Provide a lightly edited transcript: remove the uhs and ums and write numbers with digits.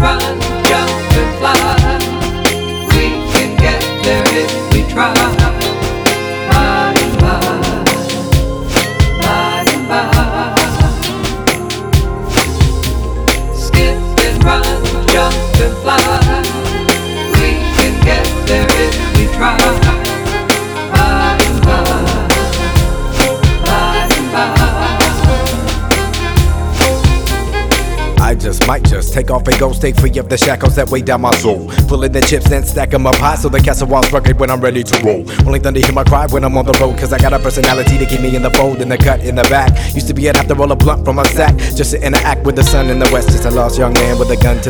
run, jump and fly. We can get there if we try. By and by, by and by. Skip and run, jump and fly. We can get there if we try. By and by, by and by. I might just take off and go, stay free of the shackles that weigh down my soul. Pulling the chips and stack them up high so the castle walls rugged when I'm ready to roll. Only thunder hear my cry when I'm on the road, cause I got a personality to keep me in the fold. In the cut in the back, used to be I'd have to roll a blunt from a sack just to interact with the sun in the west. Just a lost young man with a gun to